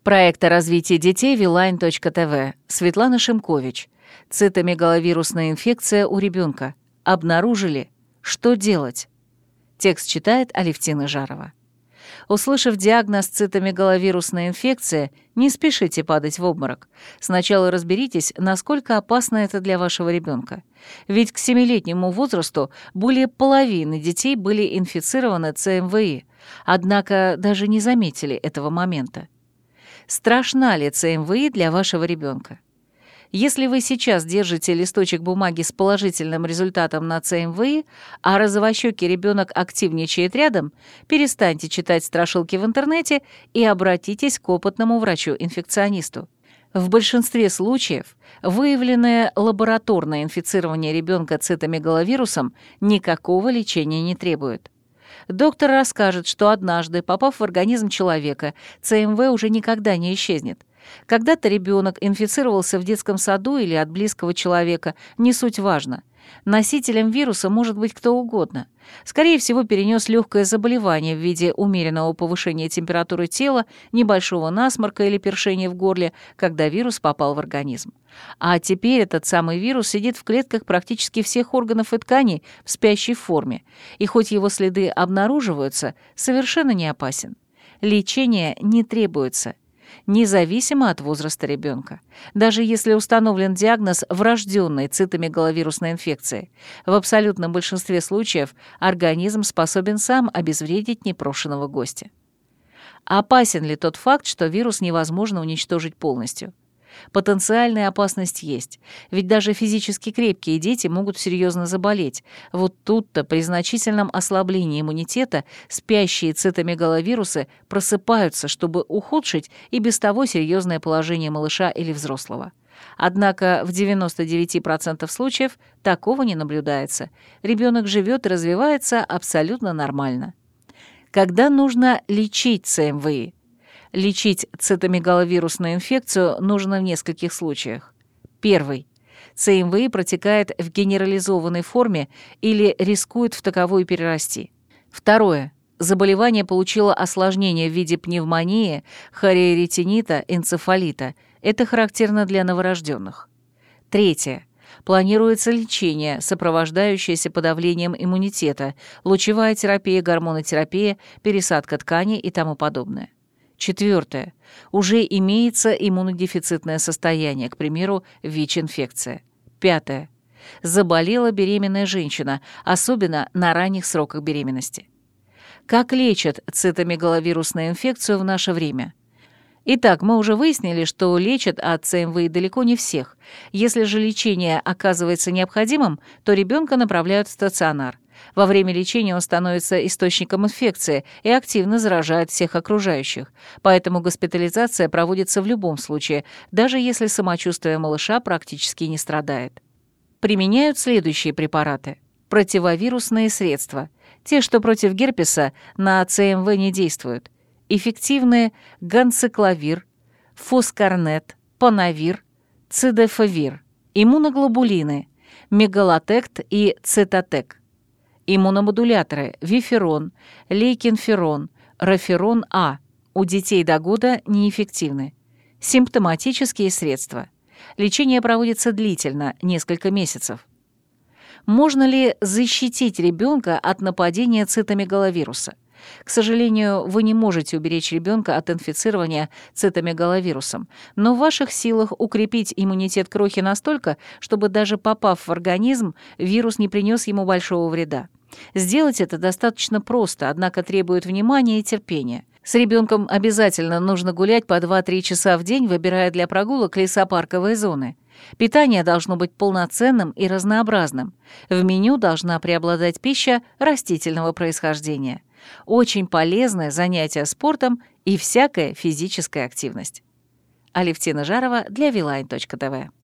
Проект о развитии детей Viline.tv. Светлана Шимкович. Цитомегаловирусная инфекция у ребенка. Обнаружили? Что делать? Текст читает Алевтина Жарова. Услышав диагноз цитомегаловирусная инфекция, не спешите падать в обморок. Сначала разберитесь, насколько опасно это для вашего ребенка. Ведь к 7-летнему возрасту более половины детей были инфицированы ЦМВИ, однако даже не заметили этого момента. Страшна ли ЦМВИ для вашего ребенка? Если вы сейчас держите листочек бумаги с положительным результатом на ЦМВИ, а розовощёкий ребенок активничает рядом, перестаньте читать страшилки в интернете и обратитесь к опытному врачу-инфекционисту. В большинстве случаев выявленное лабораторное инфицирование ребенка цитомегаловирусом никакого лечения не требует. Доктор расскажет, что однажды, попав в организм человека, ЦМВ уже никогда не исчезнет. Когда-то ребенок инфицировался в детском саду или от близкого человека, не суть важно. Носителем вируса может быть кто угодно. Скорее всего, перенес легкое заболевание в виде умеренного повышения температуры тела, небольшого насморка или першения в горле, когда вирус попал в организм. А теперь этот самый вирус сидит в клетках практически всех органов и тканей в спящей форме, и хоть его следы обнаруживаются, совершенно не опасен. Лечение не требуется, независимо от возраста ребенка. Даже если установлен диагноз врожденной цитомегаловирусной инфекции, в абсолютном большинстве случаев организм способен сам обезвредить непрошеного гостя. Опасен ли тот факт, что вирус невозможно уничтожить полностью? Потенциальная опасность есть, ведь даже физически крепкие дети могут серьезно заболеть. Вот тут-то при значительном ослаблении иммунитета спящие цитомегаловирусы просыпаются, чтобы ухудшить и без того серьезное положение малыша или взрослого. Однако в 99% случаев такого не наблюдается. Ребенок живет и развивается абсолютно нормально. Когда нужно лечить ЦМВИ? Лечить цитомегаловирусную инфекцию нужно в нескольких случаях. Первый. ЦМВИ протекает в генерализованной форме или рискует в таковую перерасти. Второе. Заболевание получило осложнение в виде пневмонии, хореоретинита, энцефалита. Это характерно для новорожденных. Третье. Планируется лечение, сопровождающееся подавлением иммунитета, лучевая терапия, гормонотерапия, пересадка тканей и тому подобное. Четвертое. Уже имеется иммунодефицитное состояние, к примеру, ВИЧ-инфекция. Пятое. Заболела беременная женщина, особенно на ранних сроках беременности. Как лечат цитомегаловирусную инфекцию в наше время? Итак, мы уже выяснили, что лечат от ЦМВИ далеко не всех. Если же лечение оказывается необходимым, то ребенка направляют в стационар. Во время лечения он становится источником инфекции и активно заражает всех окружающих. Поэтому госпитализация проводится в любом случае, даже если самочувствие малыша практически не страдает. Применяют следующие препараты. Противовирусные средства. Те, что против герпеса, на ЦМВ не действуют. Эффективные ганцекловир, фоскарнет, панавир, цидефовир. Иммуноглобулины, мегалотект и цитотек. Иммуномодуляторы виферон, лейкинферон, роферон А. У детей до года неэффективны. Симптоматические средства. Лечение проводится длительно, несколько месяцев. Можно ли защитить ребенка от нападения цитомегаловируса? К сожалению, вы не можете уберечь ребенка от инфицирования цитомегаловирусом, но в ваших силах укрепить иммунитет крохи настолько, чтобы даже попав в организм, вирус не принес ему большого вреда. Сделать это достаточно просто, однако требует внимания и терпения. С ребенком обязательно нужно гулять по 2-3 часа в день, выбирая для прогулок лесопарковые зоны. Питание должно быть полноценным и разнообразным. В меню должна преобладать пища растительного происхождения. Очень полезное занятие спортом и всякая физическая активность. Алевтина Жарова для Viline.tv.